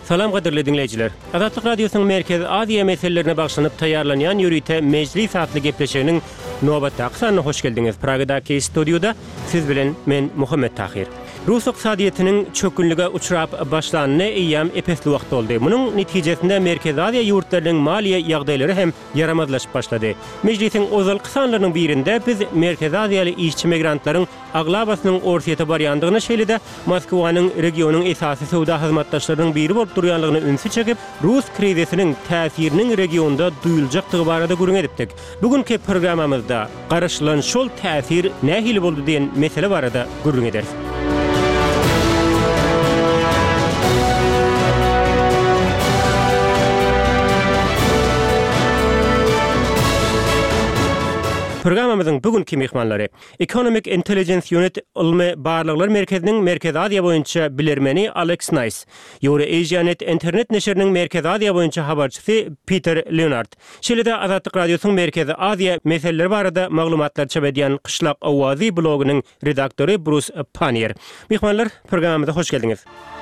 Salam qadirli dinleyiciler. Azatlyk Radiosynyň Merkezi Aziýa meselelerine bagşlanyp taýýarlanýan ýürüýte mejlis atly gepleşiginiň nobatdaky sanyna hoş geldiňiz. Pragadaky studioda siz bilen men Muhammed Tahir. Rus iqtisadiýatynyň çökünlige uçrap başlanyny eýýam epesli wagt boldy. Munyň netijesinde Merkezi Aziýa ýurtlarynyň maliýe ýagdaýlary hem yaramazlaşyp başlady. Mejlisiň ozal kısanlarynyň birinde biz Merkezi Aziýaly işçi migrantlaryň aglabasynyň ortaýata barýandygyny şeýlede Moskwanyň regionyň esasy sowda hyzmatdaşlarynyň biri bolup durýanlygyny ünsü çekip Rus krizisiniň täsiriniň regionda duýuljakdygy barada gürrüň edipdik. Bugünkü programmamyzda garaşylan şol täsir nähili boldy diýen mesele barada gürrüň ederiz. Programmamyzyň bugünkü mehmanlary Economic Intelligence Unit Ulmy Barlyklar Merkeziniň Merkezi Aziýa boýunça bilermeni Alex Nice, Euro-Asianet internet neşriniň Merkezi Aziýa boýunça habarçysy Peter Leonard. Şeýlede Azatlyk Radiosynyň Merkezi Aziýa meseleleri barada maglumatlar çap edýän Qışlak Awazy blogynyň redaktory Bruce Panier. Mehmanlar, programmamyza hoş geldiňiz.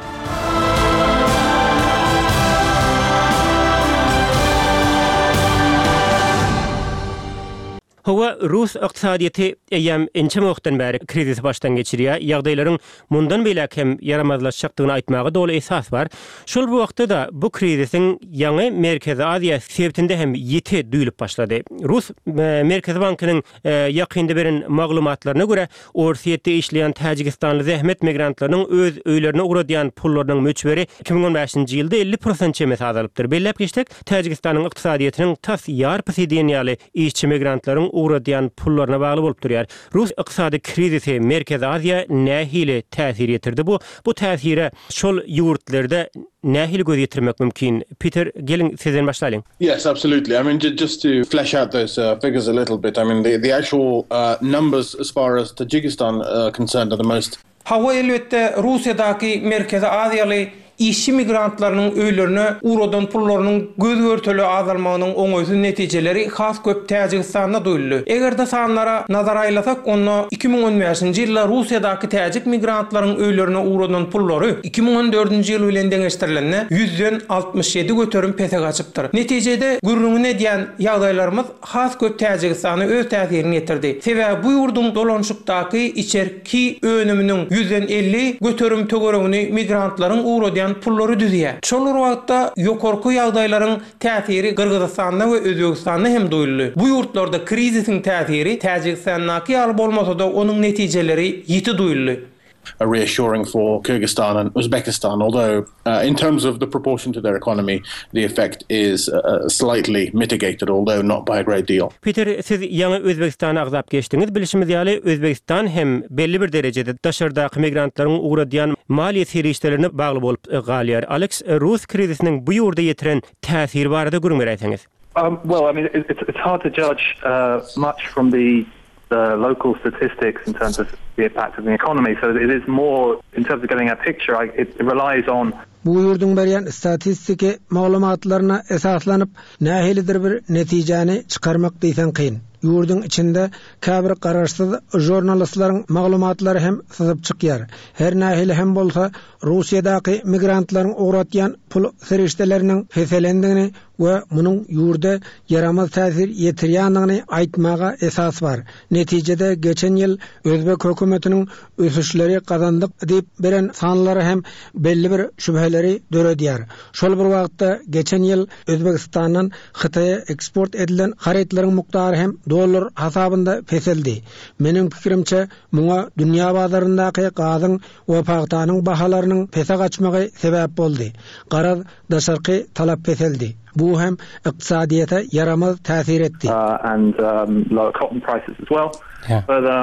Hawa Rus iqtisadiýaty eýem ençe wagtdan bäri krizis başdan geçirýär. Ýagdaýlaryň mundan belek hem yaramazlaşjakdygyny aýtmagy doly esas bar. Şol bu wagtda da bu krizisiň ýaňy Merkezi Aziýa sebäpinde hem ýeti duýulyp başlady. Rus Merkezi Bankynyň ýakynda beren maglumatlaryna görä, Orsiýetde işleýän Täjikistanly zähmet migrantlarynyň öz öýlerine uğradýan pullarynyň möçberi 2015-nji ýylda 50% çemes azalypdyr. Bellep geçdik, Täjikistanyň iqtisadiýatynyň tas ýarpysy dünýäli işçi migrantlaryň uğradýan pullaryna bagly bolup durýar. Rus iqtisady krizisi Merkezi Aziýa nähili täsir ýetirdi bu täsire şol ýurtlarda nähili göz ýetirmek mümkin? Peter, gelin sizden başlaýyn. Yes, absolutely. I mean, just to flesh out those figures a little bit. I mean, the actual numbers as far as Tajikistan concerned are the most. Hawa elbette Russiýadaky Merkezi Aziýaly işçi migrantlarynyň öýlerine uğradan pullarynyň göz görteli azalmagynyň oňoýsuz netijeleri has köp Täjikistanda duýuldy. Egerde sanlara nazar aýlasak, onda 2015-nji ýylda Russiýadaky täjik migrantlaryň öýlerine uğradan pullary 2014-nji ýyl bilen deňeşdirilende 100-den 67 göterim pese gaçypdyr. Netijede gürrüňine diýen ýagdaýlarymyz has köp Täjikistana öz täsirini ýetirdi. Sebäbi bu ýurdun dolanşykdaky içerki önüminiň 100-den 50 göterim tögeregini migrantlaryň uğradan pullary düzýär. Şol wagtda ýokarky ýagdaýlaryň täsiri Kyrgyzstanda we Özbegistanda hem duýuldy. Bu ýurtlarda krizisiň täsiri Täjikistanaky ýaly bolmasa da onuň netijeleri ýiti duýuldy. Reassuring for Kyrgyzstan and Uzbekistan, although in terms of the proportion to their economy, the effect is slightly mitigated, although not by a great deal. Peter, siz ýa-ni Özbekistana agzap geçdiňiz. Bilişimiz ýaly Özbekistan hem belli bir derejede daşardaky migrantlaryň uğradýan maliýe serişlerini bagly bolup galýar. Alex, Rus krizisiniň bu ýurda ýetiren täsiri barada gürrüň beräýsiňiz. Well, I mean, it's hard to judge much from the local statistics in terms of the impact of the economy. So it is more in terms of getting a picture. It relies on. Bu ýurdun berýän statistiki maglumatlaryna esaslanyp nähilidir bir netijäni çykarmak diýsen kyn. Ýurdun içinde käbir garaşsyz jurnalistlaryň maglumatlary hem syzyp çykýar. Her nähili hem bolsa Russiýadaky migrantlaryň uğratýan pul serişdeleriniň feselendigini we munyň ýurda yaramaz täsir ýetirýändigini aýtmaga esas bar. Netijede geçen ýyl Özbek hökümetiniň ösüşleri kazandyk diýip beren sanlary hem belli bir şübheleri döredýär. Şol bir wagtda geçen ýyl Özbekistandan Hytaýa eksport edilen haritlaryň mukdary hem dolar hasabında feseldi. Menin pikirimçe muňa dünýä bazaryndaky gazyň we pahtanyň bahalarynyň pese gaçmagy sebäp boldy. Garaz daşarky talap feseldi. Bu hem iqtisadiýata yaramaz täsir etdi. And lower cotton prices as well. Yeah.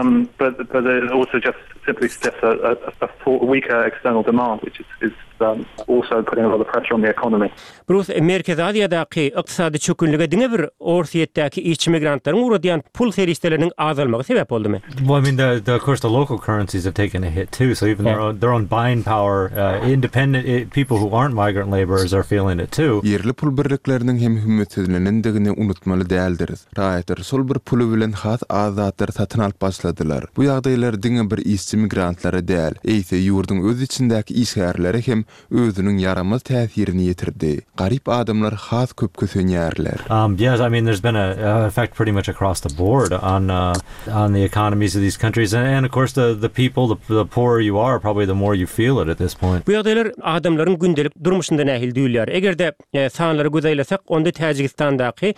But it also just simply suggests a weaker external demand, which is also putting a lot of pressure on the economy. Bruce, Merkezi Aziýadaky iqtisady çökünlige diňe bir Orsiýetdäki işçi migrantlaryň uğradýan pul serişdeleriniň azalmagy sebäp boldymy? Well, I mean, of course, the local currencies have taken a hit too. So even their own buying power, independent people who aren't migrant laborers are feeling it too. Yerli pul birlikleriniň hem hümmetlenendigini unutmaly däldir. Raýatlar sol bir pulu bilen has azatlar satyn alyp başladylar. Bu ýagdaýlar diňe bir işçi migrantlara däl, eýse ýurdun öz içindäki işgärleri hem özünün yaramaz täsirini ýetirdi. Garip adamlar has köp kösenýärler. Yes, I mean, there's been a effect pretty much across the board on the economies of these countries, and of course the people, the poorer you are, probably the more you feel it at this point. Bu ýagdaýlar adamlaryň gündelik durmuşynda nähil duýulýar. Egerde sanlary gözeýlersek, onda Täjikistandaky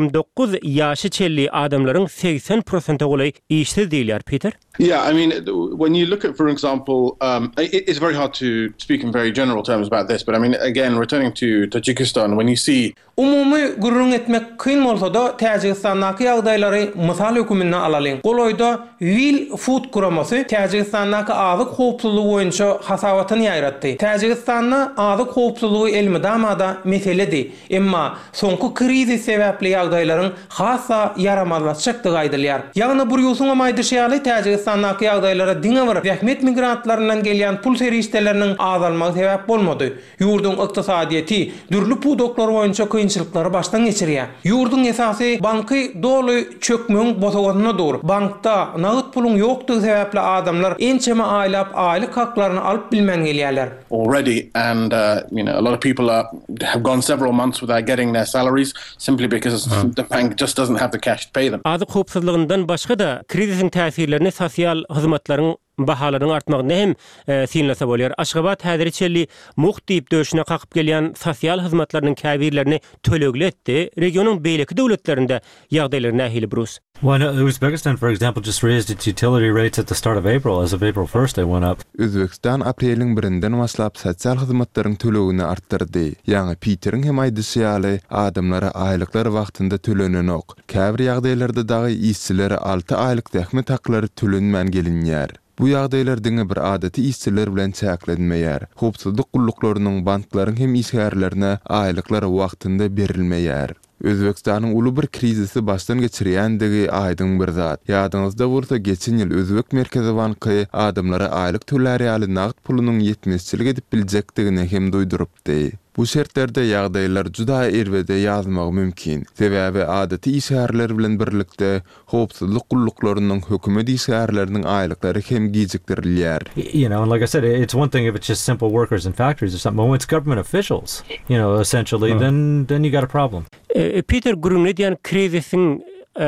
29 ýaşy çelli adamlaryň 80% golay işsiz diýilýär, Peter. Yeah, I mean, when you look at, for example, it's very hard to speak in very general terms about this, but I mean, again, returning to Tajikistan, when you see umumy gurrun etmek kyn bolsa-da Täjikistandaky ýagdaýlary mysal hökümine alalyň. Goloýda Will Food Kuramasy Täjikistandaky azyk howpsuzlygy boýunça hasabatyny ýaýratdy. Täjikistanda azyk howpsuzlygy elmidamada meseledi. Emma soňky krizis sebäpli ýagdaýlaryň hassa yaramazlaşykdygy aýdylýar. Ýagny bir ýusuňa maýdyşýaly Täjikistandaky ýagdaýlara diňe bir zähmet migrantlarynyň gelýän pul serişdeleriniň azalmagy sebäp bolmady. Ýurdun ykdysadyety dürli pudoklar boýunça kynçylyklara başdan geçirýär. Ýurdun esasy banky dolu çökmeň bosagyna dur. Bankda nagyt pulun ýokdugy sebäpli adamlar ençeme aýlap aýlyk haklaryny alyp bilmän gelýärler. Already, and a lot of people have gone several months without getting their salaries simply because the bank just doesn't have the cash to pay them. Azyk howpsuzlygyndan başga da krizisiň täsirlerini sosial hyzmatlaryň bahalaryň artmagyna hem sinlese bolýar. Aşgabat häzir çelli muht diýip döşüne qakyp gelýän sosial hyzmatlarynyň käbirlerini tölegletdi. Regionyň beýleki döwletlerinde ýagdaýlar nähili burus. Well, Uzbekistan, for example, just raised its utility rates at the start of April. As of April 1st, they went up. Özbekistan apreliň 1-den başlap sosial hyzmatlaryň tölegini artdyrdy. Ýani Peteriň hem aýdyşýaly adamlara aýlyklar wagtynda tölenenok. Käbir ýagdaýlarda dagy işçilere 6 aýlyk tähmet haklary tölenmän gelinýär. Bu ýagdaýlar diňe bir adaty işçiler bilen çäklenmeýär. Howpsuzlyk gullyklarynyň banklaryň hem işgärlerine aýlyklar wagtynda berilmeýär. Özbekistanyň uly bir krizisi başdan geçirýändigi aýdyň bir zat. Ýadyňyzda bolsa geçen ýyl Özbek Merkezi Banky adamlara aýlyk tölerýäli nagt pulunyň ýetmezçilik edip biljekdigini hem duýdurypdy. Bu şertlerde ýagdaýlar juda erwede ýazmagy mümkin. Sebäbi adaty işgärler bilen birlikde howpsuzlyk gullyklarynyň hökümet işgärleriniň aýlyklary hem gijikdirilýär. And like I said, it's one thing if it's just simple workers in factories or something. When it's government officials, essentially, then you got a problem. Peter Grunedian krizisiň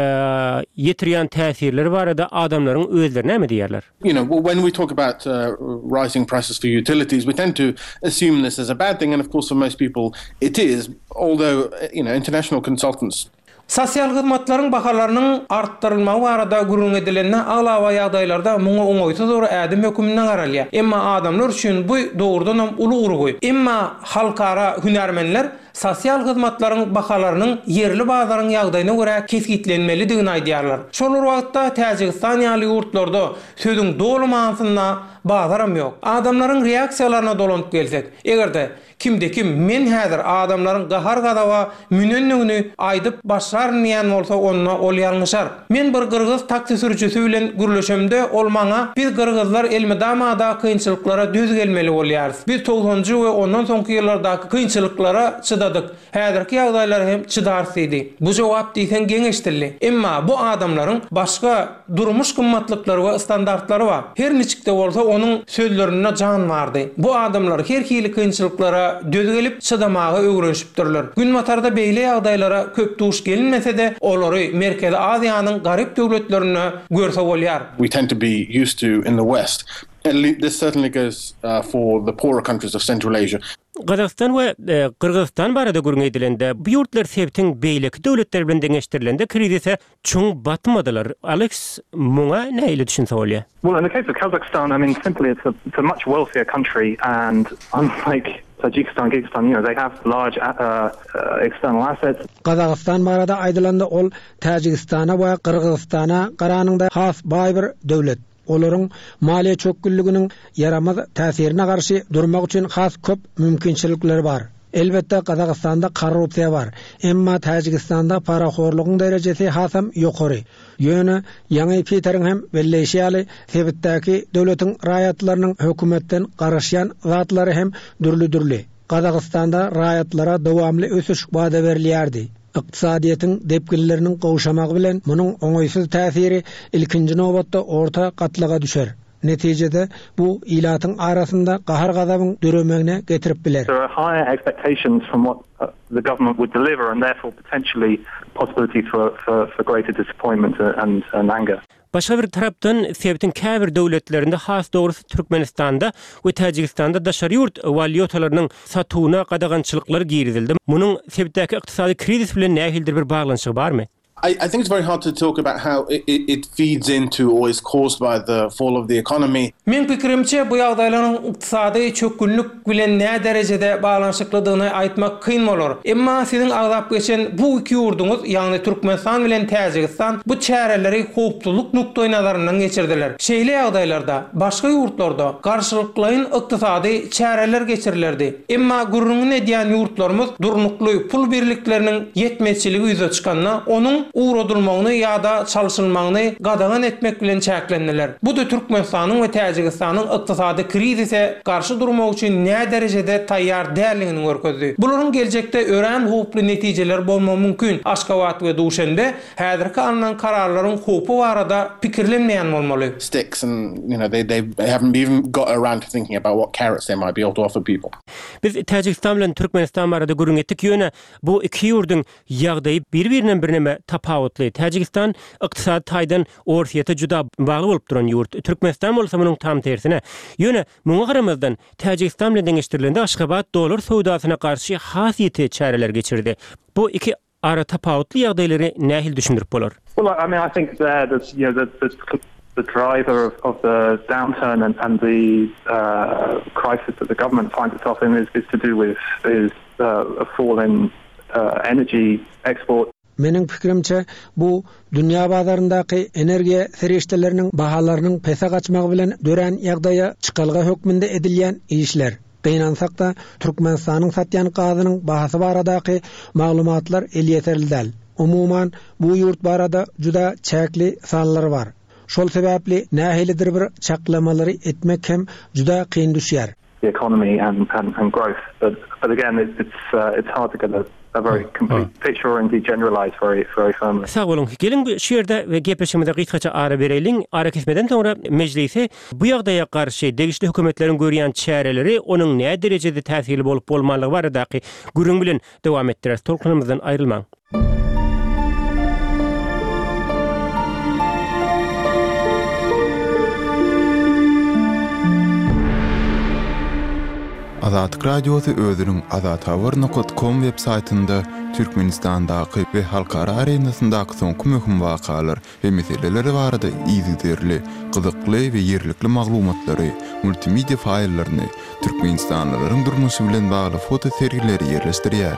ýetirýän täsirleri barada adamlaryň özlerine mi diýerler? When we talk about rising prices for utilities, we tend to assume this as a bad thing, and of course for most people it is, although international consultants Sosial hyzmatlaryň bahalarynyň artdyrylmagy barada gurrun edilenine aglawa ýagdaýlarda muňa oňoýsuz bir ädim hökümine garalýar. Emma adamlar üçin bu dogrudan hem uly urguy. Emma halkara hünärmenler sosial hyzmatlaryň bahalarynyň yerli bazaryň ýagdaýyna görä kesgitlenmelidigini aýdýarlar. Şol wagtda Täjikistan ýaly ýurtlarda sözüň dolu mansyna bazaram ýok. Adamlaryň reaksiýalaryna dolanyp gelsek, egerde kimde men häzir adamlaryň gahar gadawa münenligini aýdyp başarmaýan bolsa onunla ol ýalňyşar. Men bir Kırgız taksi sürücüsü bilen gürleşemde ol maňa biz Kırgızlar elmidamada kynçylyklara düz gelmeli bolýarys. Biz 90-njy we ondan soňky ýyllardaky kynçylyklara çıdadyk. Häzirki ýagdaýlar hem çıdarsýdy. Bu jogap diýsen geňeşdirli. Emma bu adamlaryň başga durmuş gymmatlyklary we standartlary bar. Her niçikde bolsa onuň sözlerine jan bardy. Bu adamlar her hili kynçylyklara düz gelip çydamagy öwrenşipdirler. Gün matarda beýle ýagdaýlara köp duş gelinmese de olary Merkezi Aziýanyň garyp döwletlerine görse bolýar. We tend to be used to in the West. And this certainly goes for the poorer countries of Central Asia. Kazakstan we Kırgızstan barada gurrun edilende bu ýurtlar sebäpden beýleki döwletler bilen deňeşdirilende krizise çoň batmadylar. Alex, muňa näile düşünse bolýar? Well, in the case of Kazakhstan, I mean, simply it's a much wealthier country, and unlike Tajikistan, Kyrgyzstan, they have large external assets. Kazakstan barada aýdylanda ol Täjikistana we Kyrgyzstana garanyňda has baý bir döwlet. Olaryň maliýe çökgünliginiň yaramaz täsirine garşy durmak üçin has köp mümkinçilikleri bar. Elbette Kazakstanda korrupsiýa bar. Emma Täjikistanda paraxorlygyň derejesi hasam ýokary. Ýöne ýa-ni Peteriň hem belleşýäli sebäpdäki döwletiň raýatlarynyň hökümetden garaşýan zatlary hem dürli. Kazakstanda raýatlara dowamly ösüş wada berilýärdi. Iqtisadiýetin depgilleriniň gowşamagy bilen munyň oňoýsuz täsiri ilkinji nowbatda orta gatlyga düşer. Neticede bu ilatyň arasynda gahar gadabyň döremeğine getirip biler. There are higher expectations from what the government would deliver, and therefore potentially possibility for greater disappointment and anger. Başga bir tarapdan Sebitin käbir döwletlerinde has dogrusu Türkmenistanda we Tajikistan'da daşary ýurt walyotalarynyň satuwyna gadagançylyklar girizildi. Munyň Sebitdäki ykdysady krizis bilen nähildir bir baglanyşy barmy? I think it's very hard to talk about how it feeds into or is caused by the fall of the economy. Men pikirimçe bu ýagdaýlaryň ykdysady çökünlük bilen nä derejede baglanyşyklydygyny aýtmak kyn bolar. Emma siziň agzap geçen bu iki ýurduňyz, ýagny Türkmenistan bilen Täjikistan bu çäreleri howpsuzlyk nukdaý nazaryndan geçirdiler. Şeýle ýagdaýlarda başga ýurtlarda garşylyklaryň ykdysady çäreler geçirilerdi. Emma gurrungy edýän ýurtlarymyz durnukly pul birlikleriniň yetmezçiligi ýüze çykanda onuň uğradılmagyny ýa-da çalşylmagyny gadagan etmek bilen çäklendiler. Bu da Türkmenistanyň we Täjikistanyň ykdysady krizise garşy durmak üçin nä derejede taýýar dälligini görkezdi. Bularyň geljekde ören howply netijeler bolmagy mümkin. Aşgabat we Duşanbe häzirki alınan kararlaryň howpy barada pikirlenmeýän bolmaly. Sticks and they haven't even got around to thinking about what carrots they might be able to offer people. Biz Täjikistan bilen Türkmenistan barada görüň etdik ýöne bu iki ýurdun ýagdaýy bir-birine birneme tapawutly. Täjikistan ykdysady taýdan orsiýete juda bagly bolup duran ýurt. Türkmenistan bolsa munyň tam tersine. Ýöne muňa garamazdan Täjikistan bilen deňeşdirilende Aşgabat dolar sowdasyna garşy hasýety çäreler geçirdi. Bu iki ara tapawutly ýagdaýlary nähil düşündirip bolar? Well, I mean, I think the driver of the downturn and the crisis that the government finds itself in is to do with a fall in energy export. Meniň pikirimçe bu dünýä bazaryndaky energiýa serişdeleriniň bahalarynyň pese gaçmagy bilen dören ýagdaýa çykalga hökmünde edilýän işler. Gynansak da Türkmenistanyň satýan gazynyň bahasy baradaky maglumatlar elýeterildi. Umuman bu ýurt barada juda çäkli sanlar bar. Şol sebäpli nähilidir bir çaklamalary etmek hem juda kyn düşýär. The economy and growth, but again, it's hard to get a very complete picture or indeed generalize very firmly. Sağ olun. Gelin şu ýerde we gepleşmede gysgaça ara berelim. Ara kesmeden sonra meclise bu ýagdaýa garşy degişli hökümetleriň görýän çäreleri onuň näme derejede täsirli bolup bolmalygy baradaky gürüň bilen dowam etdirýär. Tolkunymyzdan aýrylmaň. Azatlyk radiosu özüniň azathabar.com web saytynda Türkmenistandaky we halkara arenasyndaky soňky möhüm wakalar we meseleleri barada ýygyderli, gyzykly we ýerlikli maglumatlary, multimedia faýllaryny, Türkmenistanlylaryň durmuşy bilen bagly foto sergileri ýerleşdirýär.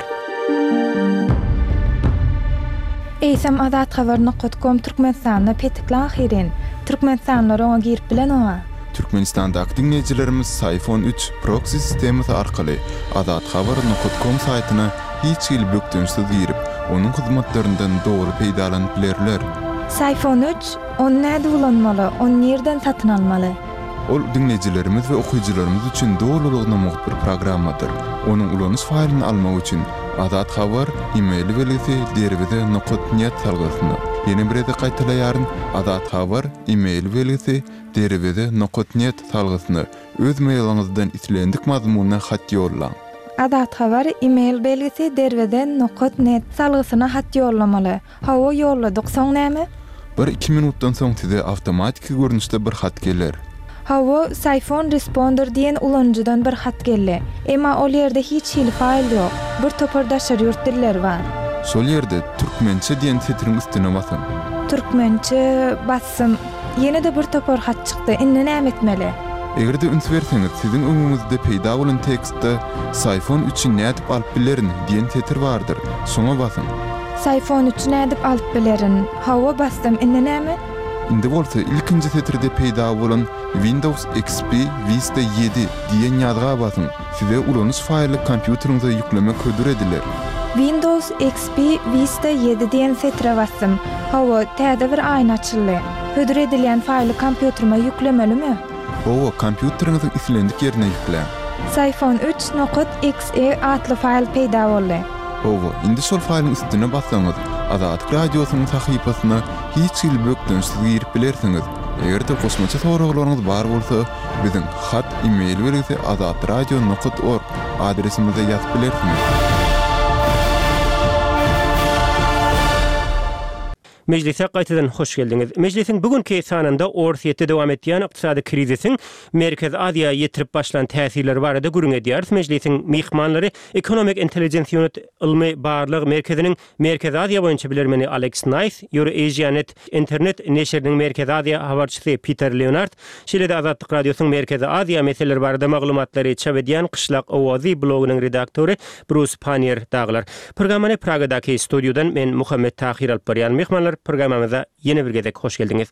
Eýsem azathabar.com Türkmenistanda petikli ahirin. Türkmenistanlar oňa girip bilen oňa. Türkmenistandaky dinleýijilerimiz iPhone 3 proxy sistemi arkaly azathabar.com saytyna hiç ýyl bökdünsiz girip, onuň hyzmatlaryndan dogry peýdalanyp bilerler. iPhone 3 onu näde ulanmaly, onu nerden satyn almaly? Ol dinleýijilerimiz we okuwçylarymyz üçin dogrulygyna muhtar bir programmadyr. Onuň ulanyş faýlyny almak üçin Azat Habar e-mail belgisi derwede.net salgysyny ýene bir ede gaýtalaýaryn. Azat Habar e-mail belgisi derwede.net salgysyny öz mailyňyzdan islendik mazmunyna hat ýollaň. Azat Habar e-mail belgisi derwede.net salgysyna hat ýollamaly. Hawa ýolladyk soň näme? 1-2 minutdan soň size awtomatik görnüşde bir hat geler. Hawa iPhone Responder diýen ulanjydan bir hat geldi. Emma ol ýerde hiç hil faýl ýok. Bir topar daşary ýurt diller bar. Şol ýerde türkmençe diýen setriň üstüne basam. Türkmençe bassam, ýene de bir topar hat çykdy. Indi näme etmeli? Egerde üns berseňiz, siziň öňüňizde peýda bolan tekstde iPhone 3-i nädip alyp bilerin diýen setr bardyr. Şoňa basam. iPhone 3-i nädip alyp bilerin. Hawa bassam, indi näme? Indi bolsa ilkinji setirde peýda bolan Windows XP Vista 7 diýen ýazga basyň. Size ulanyş faýly kompýuteriňize ýüklemek hödür ediler. Windows XP Vista 7 diýen setre bassam. Hawa täze bir aýna açyldy. Hödür edilýän faýly kompýuterime ýüklemelimi? Owa kompýuteriňiziň islendik ýerine ýüklen. iPhone 3.exe atly faýl peýda boldy. Owa indi şol faýlyň üstüne bassaňyz, Azatlyk radiosynyň sahypasyna hiç ýyl bökdünsiz girip bilersiňiz. Eger de kosmaça soraglaryňyz bar bolsa, biziň hat, e-mail berýärse azatradio.org adresimize ýazyp bilersiňiz. Meclise qaytadan hoş geldiňiz. Meclisin bugünkü sanında Orsiýetde dowam etýän ykdysady krizisiň Merkez Aziýa ýetirip başlan täsirleri barada gürüň edýär. Meclisiň mihmanlary Economic Intelligence Unit ilmi barlyg merkeziniň Merkez Aziýa boýunça bilermeni Alex Nice, Euro-Asianet internet neşriniň Merkez Aziýa habarçysy Peter Leonard, şeýle-de Azadlyk radiosynyň Merkez Aziýa meseleleri barada maglumatlary çap edýän Qışlak Owazy blogynyň redaktory Bruce Panier daglar. Programmany Pragadaky studiodan men Muhammed Tahir alyp barýan. Mehmanlar programamıza yeni bir gezek hoş geldiniz.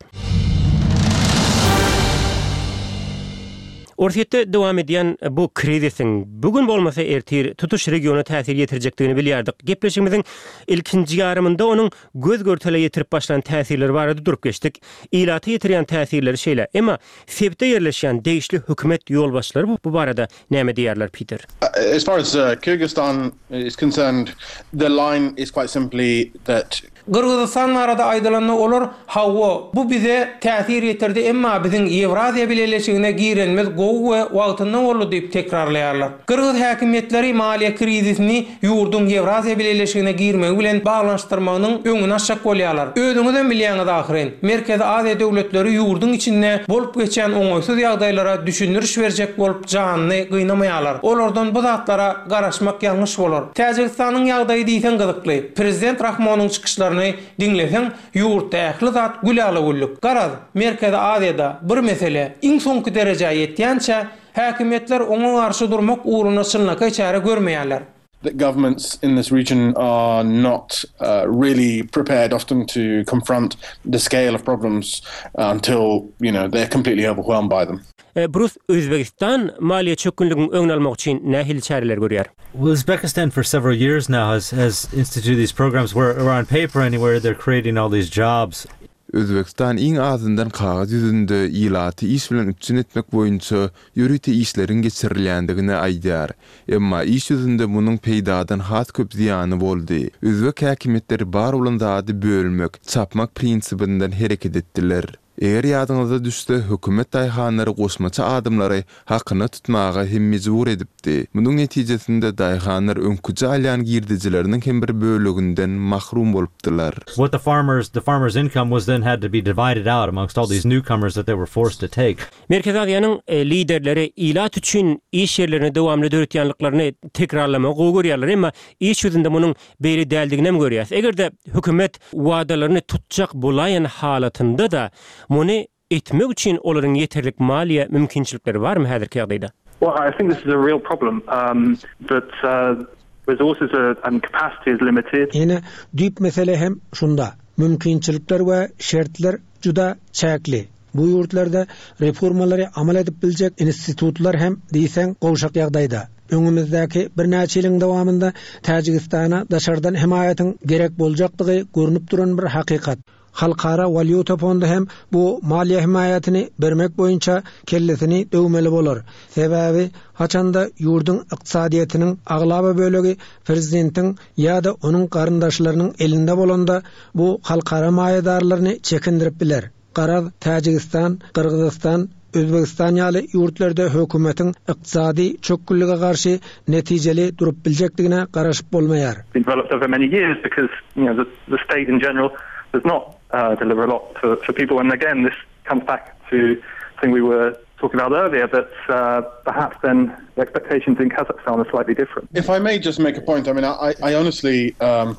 Orsiýetde dowam edýän bu krizisiň bugün bolmasa ertir tutuş regiona täsir ýetirjekdigini bilýärdik. Gepleşigimiziň ilkinji ýarymynda onuň göz görtele ýetirip başlan täsirleri barada durup geçdik. Ilaty ýetirýän täsirleri şeýle, emma sebde ýerleşýän değişli hökümet ýolbaşçylary bu barada näme diýerler Peter? As far as Kyrgyzstan is concerned, the line is quite simply that Gırgızstan arada aýdylanyny olar, hawa bu bize täsir ýetirdi, emma biziň Ewraziýa bileşigine girenmez gowy we wagtyndan boldy diýip tekrarlaýarlar. Gırgız häkimetleri maliýe krizisini ýurdun Ewraziýa bileşigine girmegi bilen baglanşdyrmagynyň öňüne açak bolýarlar. Özüňizden bilýäňiz ahyryn, Merkez Aziýa döwletleri ýurdun içinde bolup geçen oňoýsuz ýagdaýlara düşündiriş berjek bolup janyny gynamaýarlar. Olardan bu zatlara garaşmak ýalňyş bolar. Täjikistanyň ýagdaýy diýsen gyzykly. Prezident Rahmonyň çykyşlaryny dinlesen ýurtda ähli zat güläli bolduk. Garaz, Merkez Aziýada bir mesele iň soňky derejäge ýetýänçe häkimetler oňa garşy durmak uğruna çynlaka çare görmeýärler. The governments in this region are not really prepared often to confront the scale of problems until, they're completely overwhelmed by them. Bruce, Özbekistan maliýe çökünlügini öňüne almak üçin nähili çareler görýär? Uzbekistan for several years now has instituted these programs where on paper anywhere they're creating all these jobs. Özbekistan iň azyndan kagaz ýüzünde ilaty iş bilen üçin etmek boýunça ýürüti işlerin geçirilýändigini aýdýar. Emma iş ýüzünde munyň peýdadan has köp ziýany boldy. Özbek häkimetleri bar bolan zady bölmek, çapmak prinsipinden hereket etdiler. Eger ýadyňyza düşse, hökümet daýhanlary goşmaça adımlary hakyny tutmaga hem mejbur edipdi. Munyň netijesinde daýhanlar öňküji alýan girdijileriniň hem bir bölüginden mahrum bolupdylar. What the farmers' income was then had to be divided out amongst all these newcomers that they were forced to take. Merkez Aziýanyň liderleri ilat üçin iş ýerlerini dowamly döretýänliklaryny tekrarlamagy görýärler, emma iş ýüzünde munyň beri däldigini hem görýär. Egerde hökümet wadalaryny tutjak bolaýan halatynda da muny etmek üçin olaryň ýeterlik maliýe mümkinçilikleri barmy häzirki ýagdaýda? Well, I think this is a real problem. That resources and capacity is limited. Ene düýp mesele hem şunda. Mümkinçilikler we şertler juda çäkli. Bu ýurtlarda reformalary amal edip biljek institutlar hem diýsen gowşak ýagdaýda. Öňümizdäki bir näçe ýylyň dowamında Täjikistana daşardan himayatyň gerek boljakdygy görünüp duran bir hakykat. Halkara Valyuta Fondu hem bu maliýe himayatyny bermek boýunça kellesini döwmeli bolar. Sebäbi haçanda ýurdun ykdysadyetiniň aglaba bölegi prezidentiň ýa-da onuň garyndaşlarynyň elinde bolanda bu halkara maýadarlaryny çekindirip biler. Garaz Täjikistan, Kyrgyzstan, Özbekistan ýaly ýurtlarda hökümetiň ykdysady çökünlüge garşy netijeli durup biljekdigine garaşyp bolmaýar. Developed over many years because the state in general does not deliver a lot for people, and again this comes back to thing we were talking about earlier, that perhaps then the expectations in Kazakhstan are slightly different. If I may just make a point, I mean, I honestly,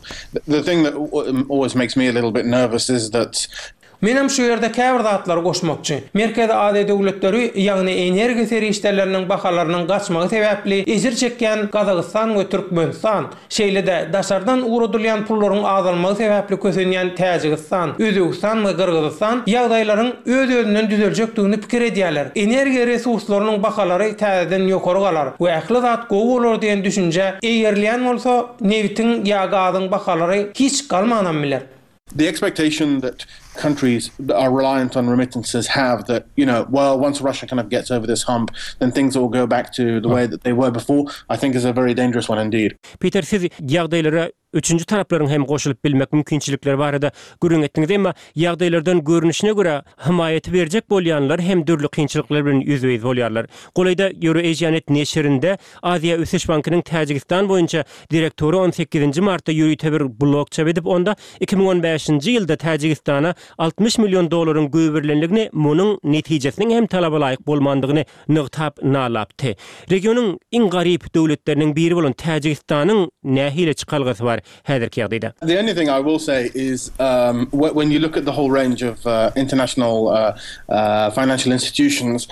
the thing that always makes me a little bit nervous is that Menem şu ýerde käbir zatlar goşmakçy. Merkez Aziýa döwletleri ýagny energiýa serişleriniň bahalarynyň gaçmagy sebäpli ejir çekýän Kazakystan we Türkmenistan, şeýle-de daşardan uradylýan pullaryň azalmagy sebäpli kösenýän Täjikistan, Özbekistan we Kyrgyzstan ýagdaýlaryň öz-özünden düzeljekdigini pikir edýärler. Energiýa resurslarynyň bahalary täzeden ýokary galar we ähli zat gowy bolar diýen düşünje eýerlän bolsa, neftiň ýa gazyň bahalary hiç galmanan biler. the expectation that countries that are reliant on remittances have, that, you know, well, once Russia kind of gets over this hump, then things will go back to the way that they were before, I think is a very dangerous one indeed. Peter, siz ýagdaýlara üçüncü taraplaryň hem goşulyp bilmek mümkinçilikleri barada görüň etdiňiz, emma ýagdaýlardan görünüşine görä himayeti berjek bolýanlar hem dürli kynçylyklar bilen ýüzbeýiz bolýarlar. Golayda Euroasianet neşrinde Aziya Ösüş Bankynyň Täjikistan boýunça direktori 18 martda ýürüýte bir blog çap edip onda 2015-nji ýylda Täjikistana $60 milyon göwürlenligini, munyň netijesiniň hem talaba laýyk bolmandygyny nygtap nalapdy. Regionyň iň garyp döwletleriniň biri bolan Täjikistanyň nähile çykalgasy bar häzirki ýagdaýda. The only thing I will say is when you look at the whole range of international financial institutions,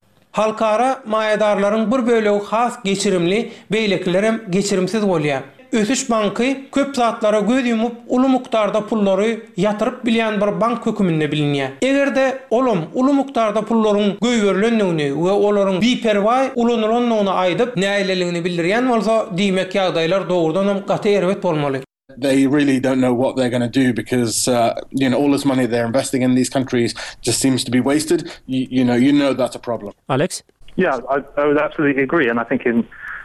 halkara maýadarlaryň bir bölegi has geçirimli, beýlekler hem geçirimsiz bolýar. Ösüş banky köp zatlara göz yumup uly mukdarda pullary yatyryp bilýän bir bank höküminde bilinýär. Egerde uly mukdarda pullaryň göýberlendigini we olaryň biperway ulanylanmagyny aýdyp näýleligini bildirýän bolsa, diýmek ýagdaýlar doğrudan hem gaty erbet bolmaly. They really don't know what they're going to do because you know, all this money they're investing in these countries just seems to be wasted. You know that's a problem. Alex? Yeah, I would absolutely agree, and I think in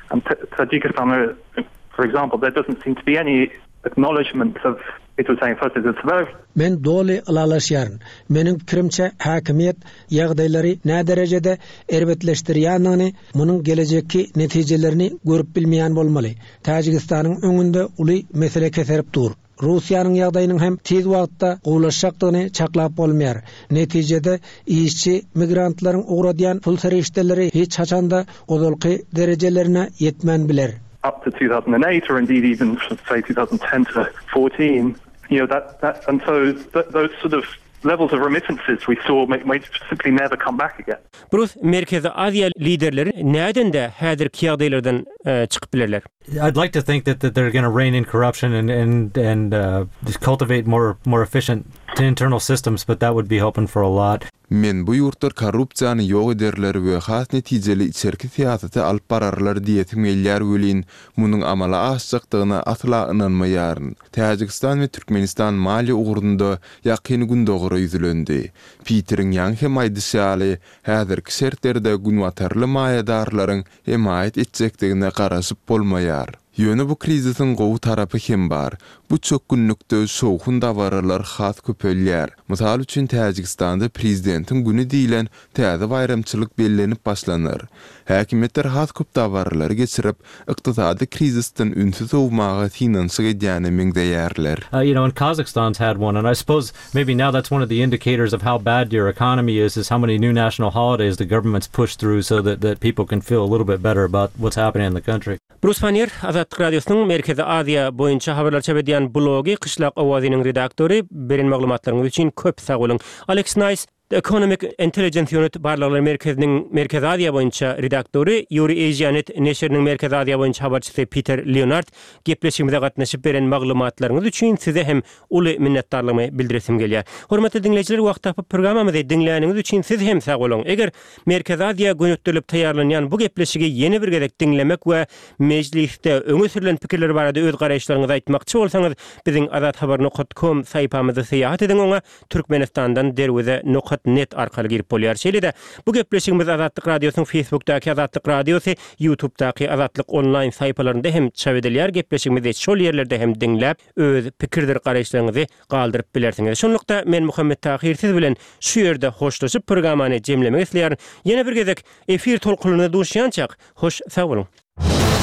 Tajikistan, for example, there doesn't seem to be any acknowledgement of it was saying first is it's very. Men doli alalaşýaryn. Meniň pikirimçe häkimiýet ýagdaýlary nä derejede erbetleşdirýändigini, munyň gelecekki netijelerini görüp bilmeýän bolmaly. Täjikistanyň öňünde uly mesele keserip dur. Russiýanyň ýagdaýynyň hem tez wagtda gowlaşakdygyny çaklap bolmaýar. Netijede işçi migrantlaryň ugradýan pul serişdeleri hiç haçanda odolky derejelerine yetmän biler. Up to 2008, or indeed even say 2010 to 14, you know, that and so those sort of levels of remittances we saw may simply never come back again. Bruce, Merkezi Aziya liderleri näden de häzirki ýagdaýlardan çykyp bilerler? I'd like to think that they're going to rein in corruption and cultivate more efficient internal systems, but that would be hoping for a lot. Men bu ýurtlar korrupsiýany ýok ederler we has netijeli içerki siýasaty alyp bararlar diýetim gelýär welin munyň amala aşjakdygyna asla inanmaýaryn. Täjikistan we Türkmenistan mali ugurunda ýakyny gündogry ýüzülendi. Peteriň ýangy maýdysyaly häzirki şertlerde günwatarly maýadarlaryň emaýet etjekdigine garaşyp bolmaýar. Ýöne bu krizisiň gowy tarapy hem bar. Bu çok günlükde soğun davaralar has köpelýär. Mysal üçin Täjikistanda prezidentiň güni diýilen täze bayramçylyk bellenip başlanır. Häkimetler has köp davarlar geçirip ykdysady krizisden ünsüz owmaga finansiýa edýäni meňdeýärler. You know, and Kazakhstan's had one, and I suppose maybe now that's one of the indicators of how bad your economy is how many new national holidays the government's pushed through so that people can feel a little bit better about what's happening in the country. Bruce Fanyer, Azatlyk Radiosynyň Merkezi Aziya boýunça habarlar çap edýän blogy Kışlak Owazynyň redaktory, berin maglumatlaryňyz üçin köp sag bolun. Alex Nice, Economic Intelligence Unit Barlaglar Merkeziniň Merkezi Aziya boýunça redaktory, Euroasianet neşriniň Merkezi Aziya boýunça habarçysy Peter Leonard gepleşigimizde gatnaşyp beren maglumatlaryňyz üçin size hem uly minnetdarlygymy bildiresim gelýär. Hormatly dinleýijiler, wagt tapyp programmamyzy dinläniňiz üçin siz hem sag bolun. Eger Merkezi Aziya göňütdirilip taýýarlanýan bu gepleşigi ýeni bir gezek dinlemek we mejlisde öňe sürülen pikirler barada öz garaşlaryňyzy aýtmakçy bolsaňyz, biziň azathabar.com saýpamyzy seýahat ediň, oňa Türkmenistandan derwede net arkaly girip bolýar. Şeýle-de bu gepleşigimiz Azatlyk Radiosynyň Facebookdaky Azatlyk Radiosy, YouTubedaky Azatlyk online saýpalarynda hem çap edilýär. Gepleşigimizi şol ýerlerde hem dinläp, öz pikirler garaşlaryňyzy galdyryp bilersiňiz. Şonlukda men Muhammed Tahir siz bilen şu ýerde hoşlaşyp programmany jemlemek isleýär. Ýene bir gezek efir tolkunyna duşýançak, hoş sag bolun.